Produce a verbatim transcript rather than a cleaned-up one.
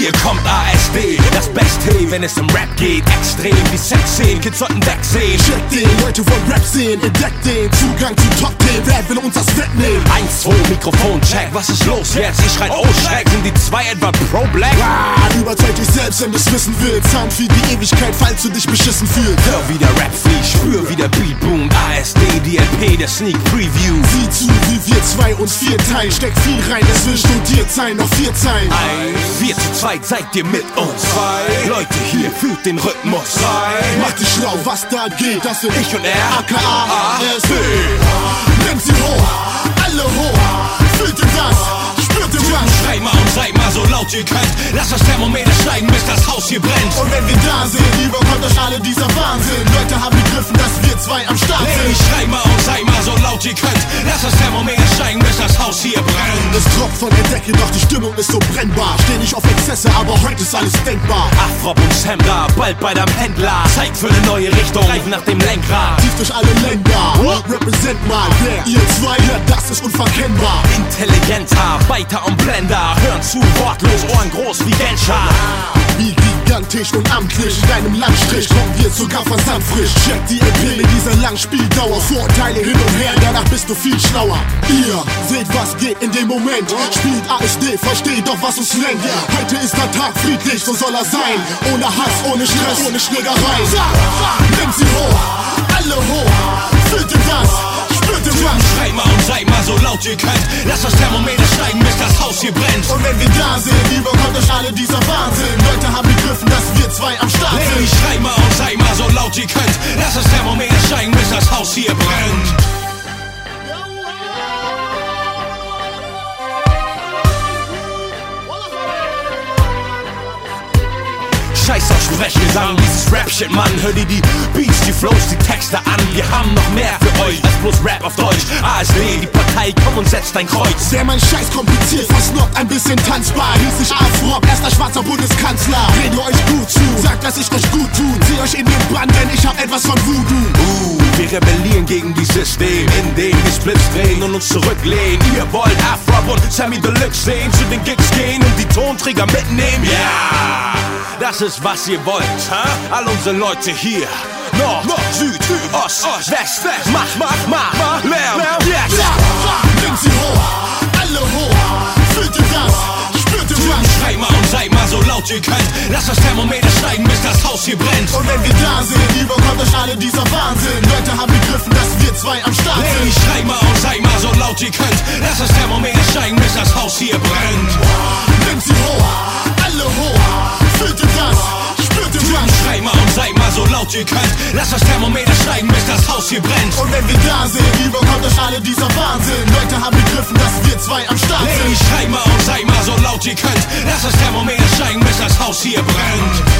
Hier kommt A S D, das Beste, wenn es um Rap geht. Extrem wie Sex-Szenen, Kids sollten wegsehen. Check den, Leute wollen Rap sehen, entdeckt den Zugang zu Top zehn, wer will uns das wegnehmen? Eins, zwei, Mikrofon, check, was ist los jetzt? Ich schreit, oh schreck, sind die zwei etwa pro-black? Ah, überzeug dich selbst, wenn du's wissen willst. Sound für die Ewigkeit, falls du dich beschissen fühlst. Hör wie der Rap fliegt, spür wie der Beat boomt. A S D, die L P, der Sneak Preview. Sieh zu, wie wir zwei uns vier teilen. Steck viel rein, es will studiert sein, noch vier Zeilen. Eins, wir zu zweit, seid ihr mit uns. Zwei, Leute hier, fühlt den Rhythmus. Drei, mach dich schlau, was da geht, das sind ich und er, A K A A S D. Nimm sie hoch, alle hoch, fühlt ihr was, spürt ihr was? Schrei mal und seid mal so laut ihr könnt. Lasst das Thermometer steigen, bis das Haus hier brennt. Und wenn wir da sind, überkommt euch alle dieser Wahnsinn. Leute haben begriffen, dass wir zwei am Start sind. Hey, schrei mal und seid mal so laut ihr könnt. Lasst das Thermometer steigen, bis das Haus hier brennt. Es tropft von der Decke, doch die Stimmung ist so brennbar. Steh nicht auf Exzesse, aber heute ist alles denkbar. Afrop und Sam da, bald bei deinem Händler. Zeig für eine neue Richtung, greif nach dem Lenkrad. Tief durch alle Länder, represent mal wer ihr zwei, ja, das ist unverkennbar. Intelligenter, weiter und Blender. Hören zu, wortlos, Ohren groß wie Genscher. Wie gigantisch und amtlich, in deinem Landstrich kommen wir sogar verdammt frisch. Check die L P mit dieser langen Spieldauer. Vorteile hin und her, danach bist du viel schlauer. Ihr seht, was geht in dem Moment. Spielt A S D, versteht doch, was uns lenkt. Heute ist der Tag friedlich, so soll er sein. Ohne Hass, ohne Stress, ohne Schlägerei. Nimm sie hoch, alle hoch, fühlt ihr was? Spürt ihr was? Schrei mal und seid mal so laut ihr könnt. Lasst das Thermometer steigen, bis das Haus hier brennt. Und wenn wir da sind, überkommt euch alle dieser Wahnsinn. Leute haben begriffen, dass wir zwei am Start sind. Hey, schrei mal und seid mal so laut ihr könnt. Lasst das Thermometer steigen, bis das Haus hier brennt. Scheiß auf Sprechgesang, dieses Rap-Shit, Mann. Hör dir die Beats, die Flows, die Texte an. Wir haben noch mehr für euch als bloß Rap auf Deutsch. A S D, die Partei, komm und setz dein Kreuz. Der mein Scheiß kompliziert, versnobbt, ein bisschen tanzbar. Hieß ich Afrop, erster schwarzer Bundeskanzler. Rede euch gut zu, sagt, dass ich euch gut tut. Zieh euch in den Bann, denn ich hab etwas von Voodoo. Uh, wir rebellieren gegen die System, in dem wir Splits drehen und uns zurücklehnen. Ihr wollt Afrop und Sammy Deluxe sehen, zu den Gigs gehen und die Tonträger mitnehmen. Ja! Yeah. Das ist, was ihr wollt, huh? All unsere Leute hier. Nord, Nord, Süd, Ost, Ost, West, West. Mach, mach, mach, mach, Lärm, jetzt. Nimm sie hoch, alle hoch, fühlt ihr das? Spürt ihr was? Schrei mal und seid mal so laut ihr könnt. Lasst das Thermometer steigen, bis das Haus hier brennt. Und wenn wir da sind, überkommt euch alle dieser Wahnsinn. Leute haben begriffen, dass wir zwei am Start sind. Hey, schrei mal und seid mal so laut ihr könnt. Lasst das Thermometer steigen, bis das Haus hier brennt. Nimm sie hoch, alle hoch, fühlt ihr das? Spürt ihr was? Schrei mal und seid mal so laut ihr könnt. Lasst das Thermometer steigen, bis das Haus hier brennt. Und wenn wir da sind, überkommt euch alle dieser Wahnsinn. Leute haben begriffen, dass wir zwei am Start sind. Hey, schrei mal und seid mal so laut ihr könnt. Lasst das Thermometer steigen, bis das Haus hier brennt.